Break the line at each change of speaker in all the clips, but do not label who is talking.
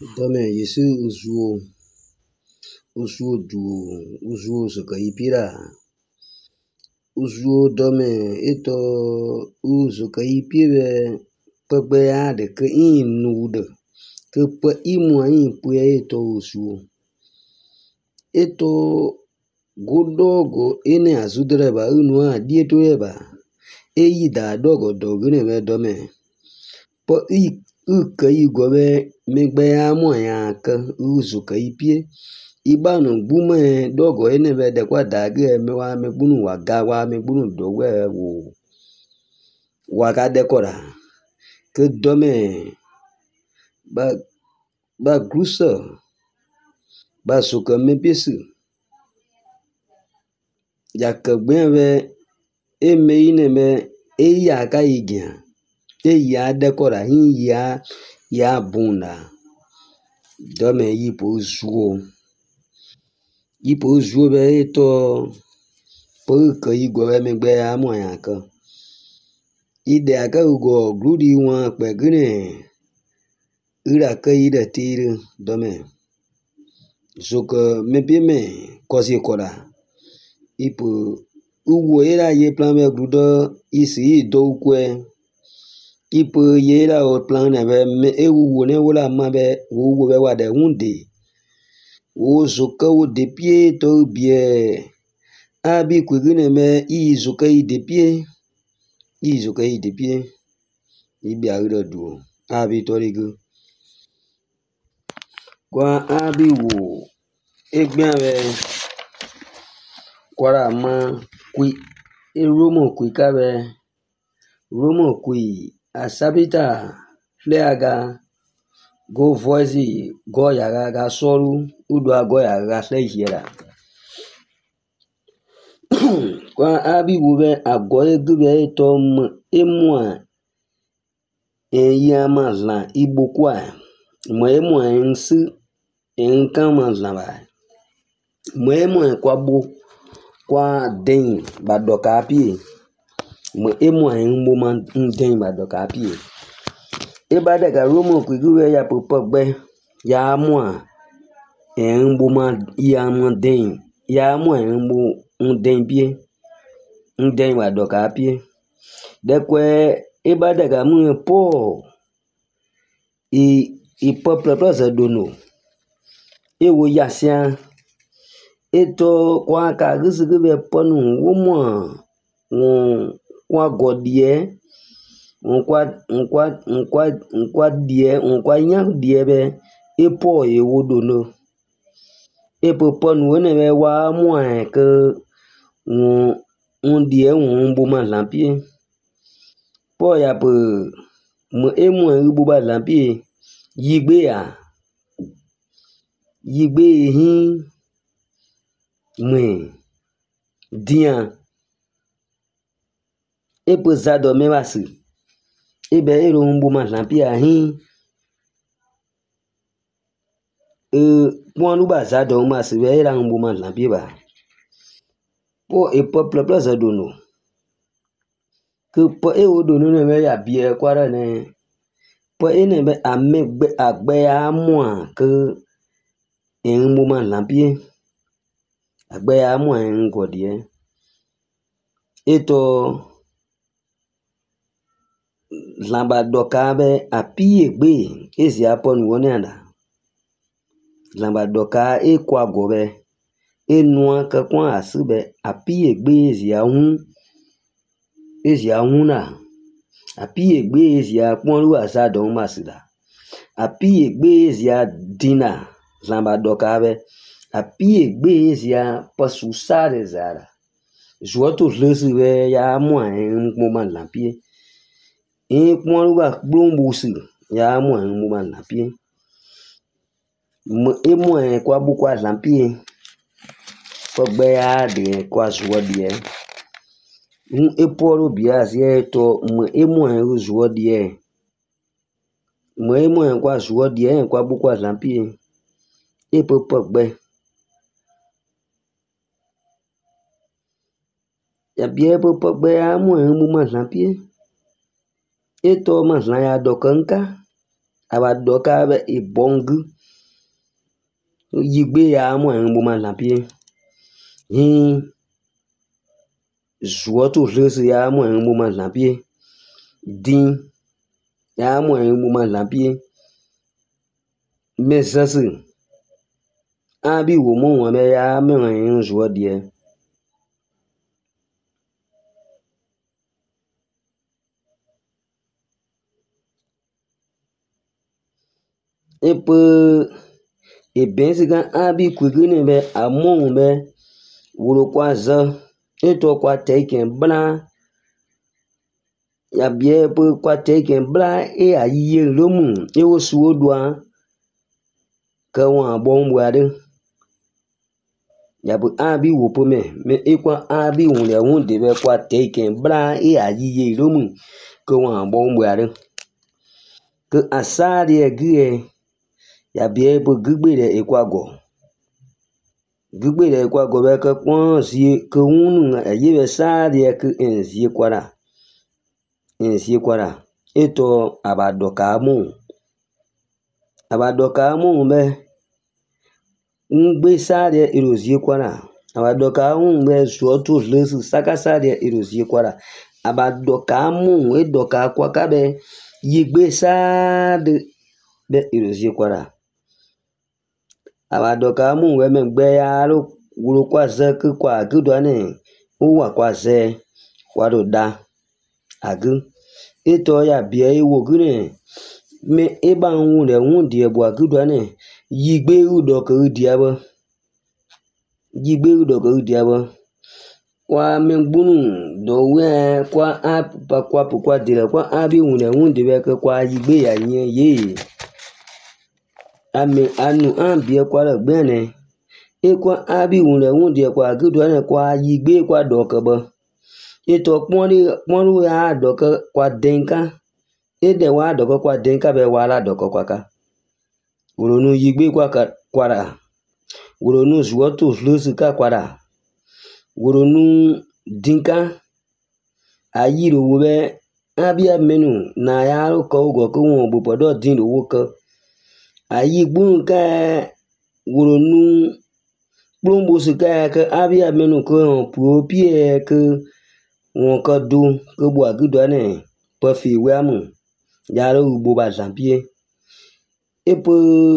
Dome Yesu uzuo du uzuo sokaipira uzuo dome ito uzukaipire pegbe ade ke inude ke pe imu pu ito uzuo ito godogo ene azudreba unua dieto eba eyi da dogo dogene be dome po uke igobe megbe amu ya ke uzukaipie ibanu bume dogo ene be de kwa dage me wa me bunu waga wa me bunu dowe wo waga dekora ke dome ba grusa ba suka me pesu ya ke gbe eme ine me eya ka igya eya dekora hin ya buna dome yipo zuo be to po ke igo me gbe amu ya ka ide aka ugo gludi wa pe gine ira ke ide tire dome suka me bi me kosi kora ipo uwo era ye plan me grudo isi do kwe ipo ye era o plan ne be me ewu ne wala ma be wo be wa de hunde o suka o de pie to bie abi kwigine me izuka ide pie ibi agro du abi torigu kwa abi wo egbe ave kwara ma kwi eromo kwi kabe romo kwi asabita fleaga go voice go yaga ga soru udu ago yaga se hiera kwa abi wo be ago egbe to emwa eyamazla igbokwa mo emwa nsi enkamazla ba mo emwa kwabo kwa den badoka apie mo emwa enmo man den badoka apie e bada ga romo kwiguwe ya popogbe ya mwa enmo man ya mo den ya mwa enmo den bie den badoka apie dekwe e bada ga mu po i peuple place dono e wo yasia eto kwa ka gisigibe ponu womo kwa godie nkwa nya die be epo e wodono epo ponu ne be wa mo ke un die un bu ma lampie po ya pe mo emu bu ba lampie yigbe hin mwe dia epo zado me wasi ebe ero mbu ma lampie hin pon lu ba zado ma si be era mbu ma lampie ba po e peuple place dono que po e o dono ne me ya bie kwara ne po ene be amegbe agbe amwa ke en mbu ma lampie agbe amwa en godie eto lamba doka be apie gbe ezi apon woni anda lamba doka e kwa gobe enua ke kwa asube apie gbe ezi ahun na apie gbe ezi apon lu asado masida apie gbe ezi adina lamba doka be apie gbe ezi pasusare zara joto lesi be ya mo en moment lampie e pon lu ba blombusi ya mo en moment lampie e mo en kwa bu kwa lampie ko gbe ya de kwa zuodie e poro bia sie to e mo en zuodie mo e mo en kwa zuodie en kwa bu kwa lampie e popo gbe ya bie popo gbe ya mo en moment lampie eto mazla ya dokanka abadoka be ibongu yigbe ya mo en bo ma lampie hin zuoto lese ya mo en bo ma lampie din ya mo en bo ma lampie mesase abi wo mo wa me ya me en zuo die epe ebensiga abi kwigine be amon be wuro kwa za eto kwa teken bla ya bie pe kwa teken bla e ayiye lomu e wo suwo doa ka wa bon bwade ya bu abi wo po me e kwa abi wunde wunde be kwa teken bla e ayiye lomu ka wa bon bwade ke asari egie ya bie pe gbe de e kwa go gbe de kwa go be ka pon si ke wunu ye be sari ke enzie kwara eto abadoka mu be ngbe sari erozie kwara abadoka mu be suoto lesu saka sari erozie kwara abadoka mu edoka kwa ka be yigbe sari be erozie kwara abadoka mu we me gbe ya lo wuro kwa ze ke kwa gudo ne o wa kwa ze kwa do da agu eto ya bie wo gune me eba nwu de nwu die bo agudo ne yigbe udo ke diabo kwa me gbunu do we kwa ap pa kwa dire kwa abi nwu de be ke kwa yigbe ya yen ye ame anu ambie kwa le gbene ekwa abi wunle die kwa gudo ne kwa yigbe kwa dokebe eto ponu ya doke kwa denka ede wa doke kwa denka be wala doke kwa ka uronu yigbe kwa kwara uronu zuoto lusuka kwara uronu dinka ayiro wobe abia menu na ya ko go ko won bo podo din wo ko ayigbun ka uronu plombo sika ke abia menu ko propie ke won ko do ke bo agudo ne po fi we amu ya ro bo ba zampie epo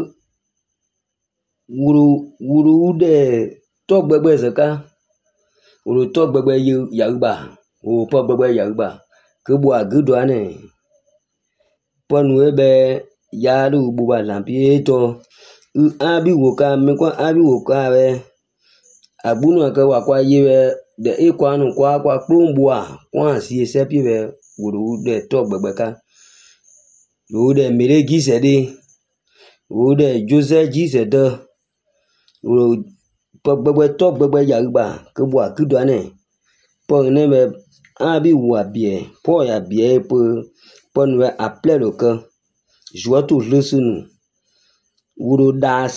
wuru de to gbegbe zaka wuru to gbegbe yaruba o po gbegbe yaruba ke bo agudo ne ponu ebe ya ro bo ba zampie to abi wo ka me kwa abi wo ka be agbunu ke wa kwa yewe de ekwanu kwa plomboa kwa si sepi be wuru de to gbegbe ka wo de mere gisede wo de jose gisede wo po gbegbe to gbegbe yaruba ke bo akudo ne po ne be abi wo abie po ya bie po nu aple lo ke joto lesunu wuro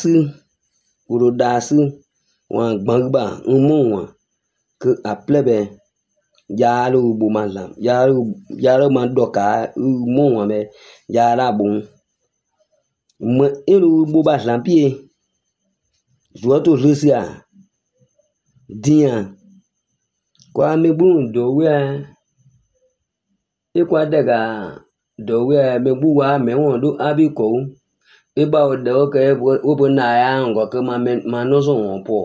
dasi wan gbangba umu wan ke aplebe yaro bu malam yaro man doka umu wan be yara bun me elu bu ba lampie joto lesia dia kwa me bun do we e kwa daga do we me bu wa me won do abi ko eba o de oke wo bo na ya ngo ke ma no so won po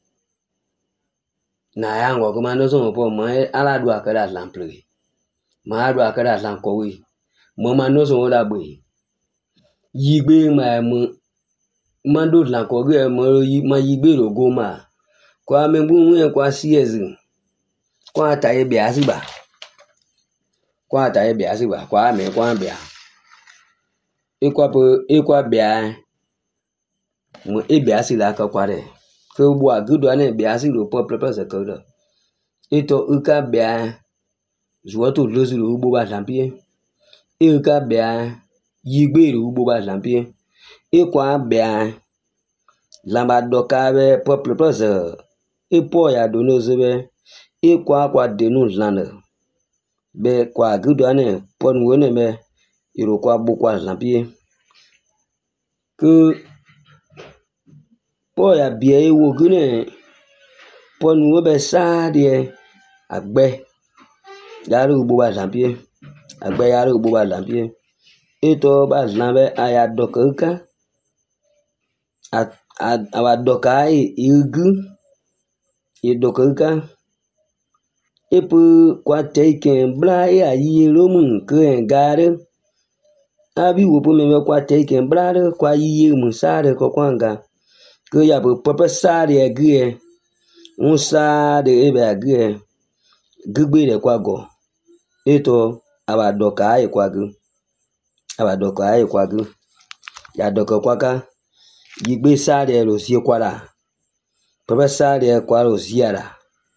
na ya ngo ke ma no so won po ma ala do akara lample ma do akara lan ko we mo ma no so la gbe yigbe ma do lan ko ge mo ma yigbe ro go ma kwa me bu nwe kwa cs kwa ta e bi asiba kwa me kwa bia ikwa bia mo e bia si la ka kware ke bo agudo ne bia si ro pop se ko do eto uka bia zuoto lozi ro bo ba lampie uka bia yigbe ro bo ba lampie ikwa bia lamba doka be pop se ipo ya do no zebe ikwa denu lana be kwa agudo ne pon wo ne me iro kwa bo kwa lampie que po ya bie wo gune po nu be sa de agbe yaru bu ba zampie agbe yaru bu ba zampie eto ba zanbe aya doka aba doka igu idoka epu kwa teiken bla ya yeromun ke gare abi wo po me kwa teiken bla kwa yeromun sare ko kwanga ke ya po papa sare gie un sare ebe gie gbe de kwa go eto aba doka kwa gu ya doka kwa ka yigbe sare lo si kwara papa sare kwa lo siara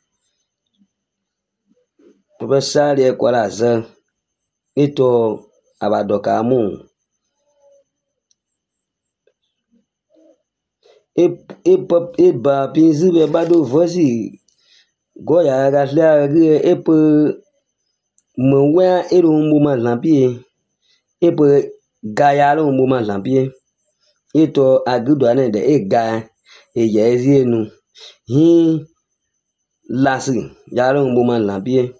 papa sare kwara za eto aba doka mu e ba pinzi be bado vosi goya gasla gie epe mwa ero mbu ma lampie epe gaya lo mbu ma lampie eto agudo ane de e ga e yezi enu hi lasi ya lo mbu ma lampie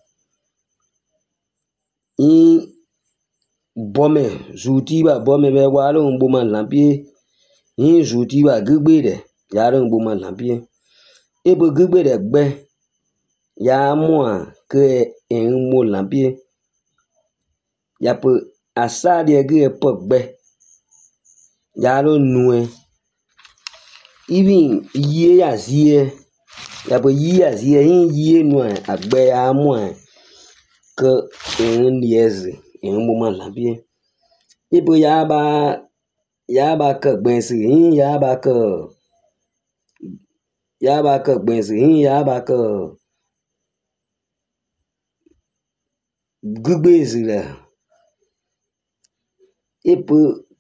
i bome zuti ba bome be wa lo mbu ma lampie hi zuti ba gbe de ya lo mbu ma lampie epe gbe de gbe ya mo ke en mo lampie ya pe asade ge pogbe ya lo nue even ye ya zie ya pe ye zie hin ye nu agbe ya mo ke en lieze en mo ma lampie ibo ya ba ke gbensi hin ya ba ke gbensi hin ya ba ke gbe zira epe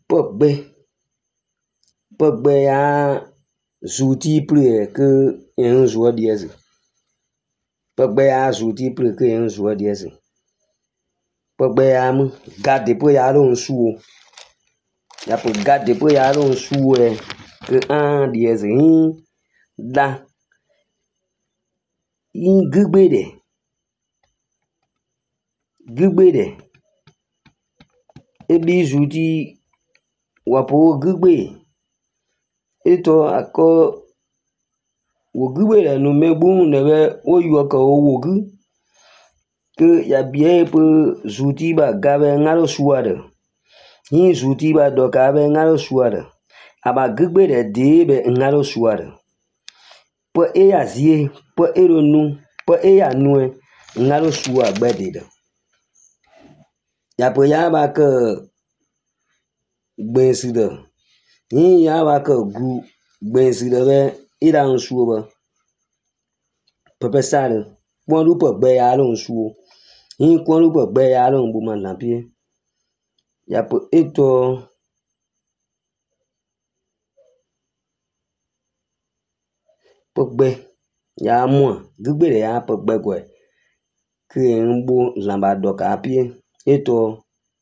pogbe ya zuti pre ke en zo diese pogbe ya zuti pre ke en zo diese pogbe ya mu gade po ya lo nsuo ya po gade po ya lo nsuo ke an diese hin da in gbe de ebi zuti wapo gbe eto ako wo gbe de no megbu ne be o yo ka o wo gu ke ya bie pe zuti ba gabe ngalo suade hin zuti ba do ka be ngalo suade aba gbe de be ngalo suade po e ya zie po e ro nu po e ya nu ngalo suwa gbe de ya po ya ba ke gbensi de hin ya ba ke gu gbensi de be ira nsuo ba pepe sare pon lu po gbe ya lo nsuo hin kon lu po gbe ya lo mbu ma lampie ya po eto po gbe ya mo gbe de ya po gbe ko ke mbu lamba do ka pie eto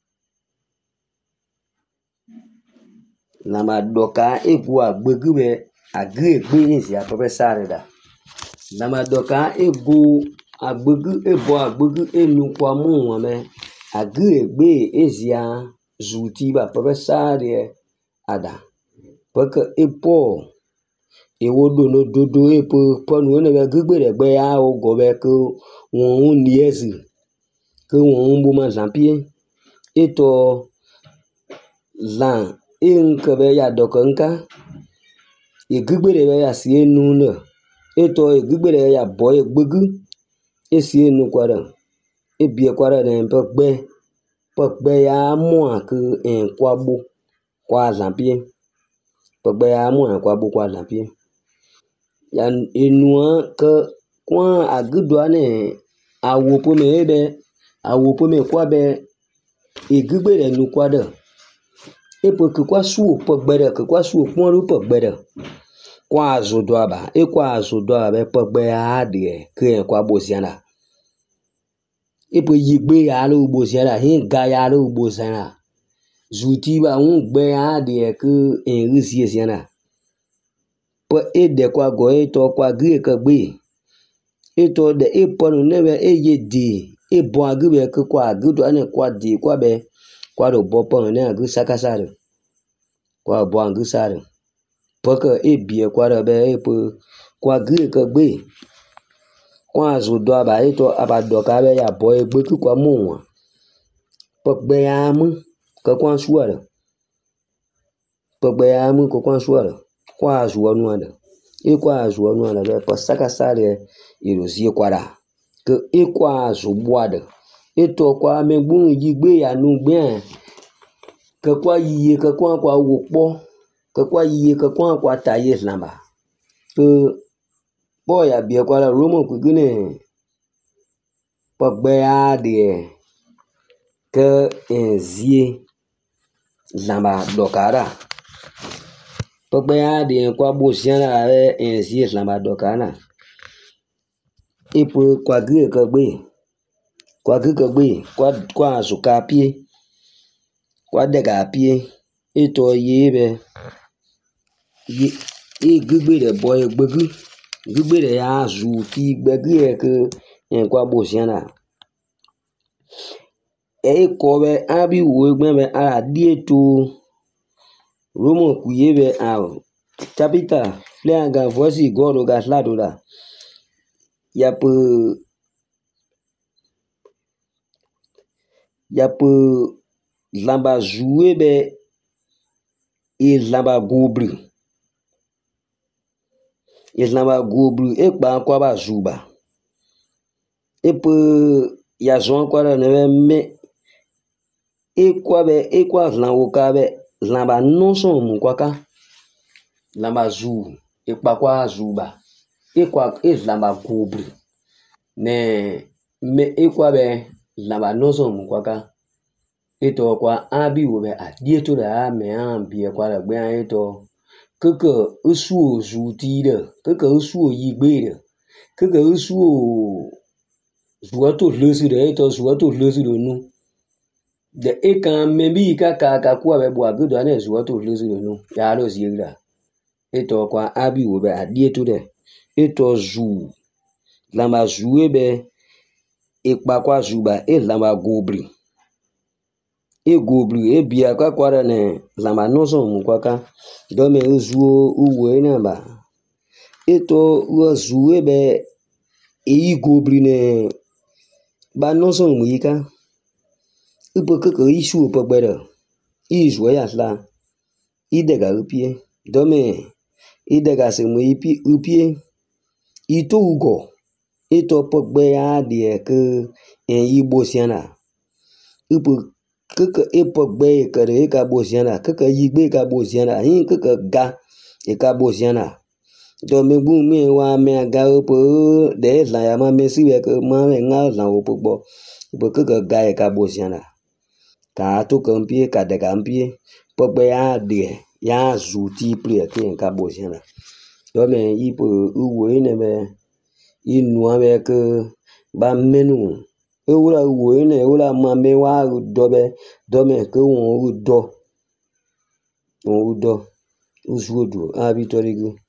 lamba do ka eku agbegbe agre gbe ni si a pepe sare da lamba do ka ego agbegu ebo agbegu enu kwa mu won me agre gbe ezia zuti ba pepe sare ada porque epo ewodo no dodo epo ponu ne be gbe de gbe ya o go be ko won niezi ke won mbu ma zampie eto lan in ke be ya dokanka egbe de be ya si enu ne eto egbe de ya boy egbegu esi enu kwara ebie kwara de pogbe ya mo ke en kwabo kwa zampie pogbe ya mo kwa bo kwa zampie ya enu ke kwa agudo ane awo po me be awo po me kwa be egbe de nu kwa de epo ke kwa su pogbe de ke kwa su pon ru pogbe de kwa azodo aba e kwa azodo aba pogbe ya de ke kwa bo siana epo yigbe ya lo bo siana hin ga ya lo bo siana zuti ba un gbe a de ke en risi siana po e de kwa go e to kwa gre ke gbe e to de e po no ne be e ye de e bo agbe be ke kwa gbe to ane kwa de kwa be kwa do bo po ne agbe sakasa de kwa bo agbe sa de po ke e bie kwa de be e po kwa gre ke gbe kwa zo do ba e to aba do ka be ya bo e gbe ke kwa mo po gbe ya mu ke kwa suare pegbe ya mu ko kwa suare kwa zuwa nuada e kwa zuwa nuada be pa saka sare irozie kwara ke e kwa zu boade e to kwa me gbun yi gbe ya nu gbe ke kwa yiye ke kwa wo po ke kwa yiye ke kwa ta ye lamba ke bo ya bie kwa la romo ku gune pegbe ya de ke enzie lamba dokara pegbe ya de kwa bo siana enzie lamba dokana ipo kwa gre ke gbe kwa zuka pie kwa de ga pie ito ye be ye e gbegbe de boy gbegbe de ya zu ti gbegbe ke en kwa bo siana e ko be abi wo gbe be a die to romo ku ye be a chapita flenga voici goro ga slado la ya pe lamba jouer be e lamba gobri e pa kwa ba zuba e pe ya zon kwa ne me e kwa lan wo ka be lamba non son mu kwa ka lamba zu e pa kwa zuba e kwa e lamba gobri ne me e kwa be lamba non son mu kwa ka eto kwa abi wo be a die to da me an bie kwa la gbe an eto keke usu zuti de keke usu yi gbe de keke usu zuato lesu de eto zuato lesu de nu de e kan me bi ka kwa be bo abi do na zuato lesu de nu ya lo zigra eto kwa abi wo be a die to de eto zu lamba zuwe be e pa kwa zuba e lamba gobri e gobri e bia kwa kwara ne lamba noso mu kwa ka do me uzuo uwe na ba eto uzuwe be e gobri ne ba noso mu yika ipo keke isu po gbere izu ya sla idega upie do me idega se mu upie ito ugo ito po gbe ya de ke en igbo siana ipo keke epo gbe kere ka bo siana keke yigbe ka bo siana yin keke ga e ka bo siana do me bu mi wa me ga opo de la ya ma me si we ke ma me nga la opo gbo bo keke ga e ka bo siana ka to kan pie ka de kan pie po gbe ya de ya zu ti pli ke ka bo siana do me ipo uwo ne me inu ame ke ba menu ewura wo ne ewura ma me wa do me ke won do uzuodu abi torigu